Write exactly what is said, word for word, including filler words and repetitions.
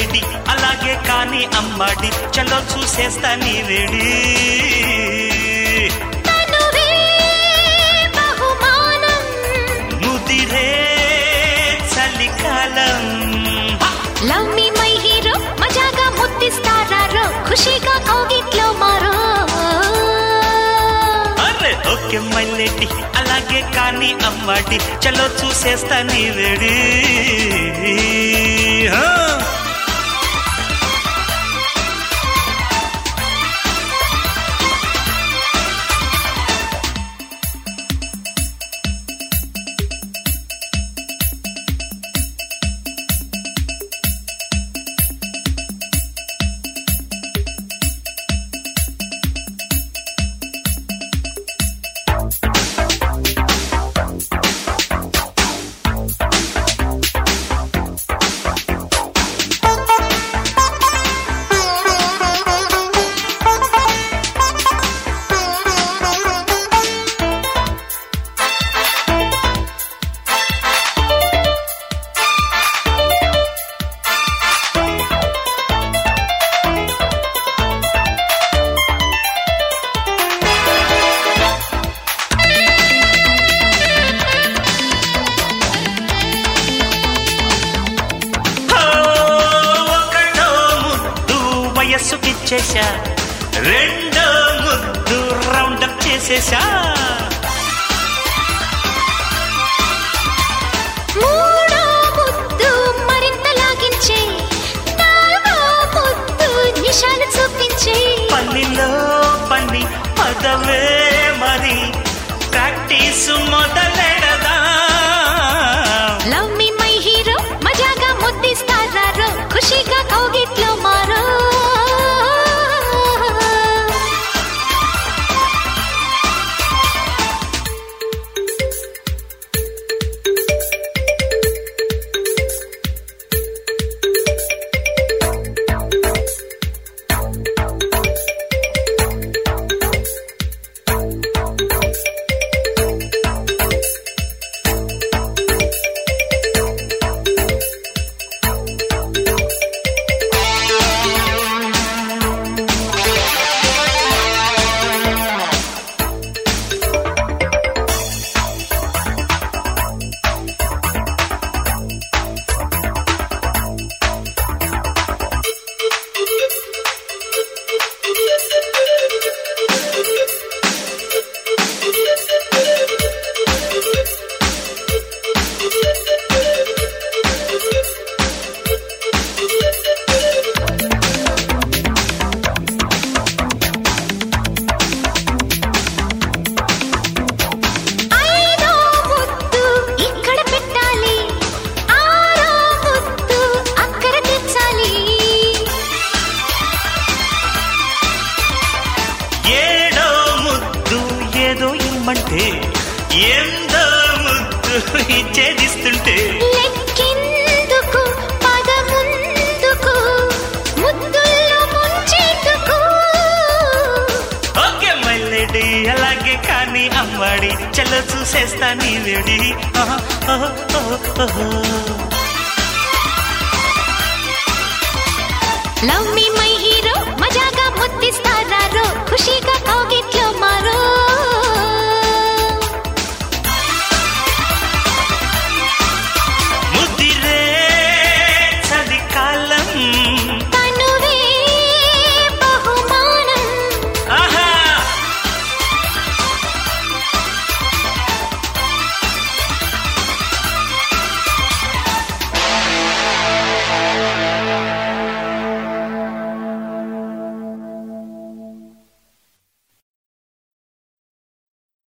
మెల్లటి అలాగే కాని అమ్మాడి చలో చూసేస్తా నీ వేడి ముదిరే చలికాలం లవ్ మీ మై హీరో మజాగా ముద్దిస్తారా ఖుషిగా కౌగిట్లో మారో అరే ఓకే మెల్లటి అలాగే కాని అమ్మాడి చలో చూసేస్తా నీ వేడి వయస్సుకిచ్చేశా రెండో ముద్దు రౌండప్ చేసేశా మూడో ముద్దు మరింత లాగించే నాలుగో ముద్దు నిశాలు చూపించే పనిలో పని పదవే మరి ప్రాక్టీస్ మొదలెడదా లవ్ మీ మై హీరో మజాగా ముద్దిస్తారా ఖుషిగా కౌగిట్లో మారో ఏదో ఇమ్మంటే ఎందో ముద్దు ఇచ్చేదిస్తుంటే లెక్కెందుకు పదముందుకు ముద్దుల్లో ముంచెందుకు ఓకే మెల్లటి అలాగే కాని అమ్మాడి చలో చూసేస్తా నీ వేడి లవ్ మీ మై హీరో మజాగా ముద్దిస్తారా ఖుషిగా కౌగి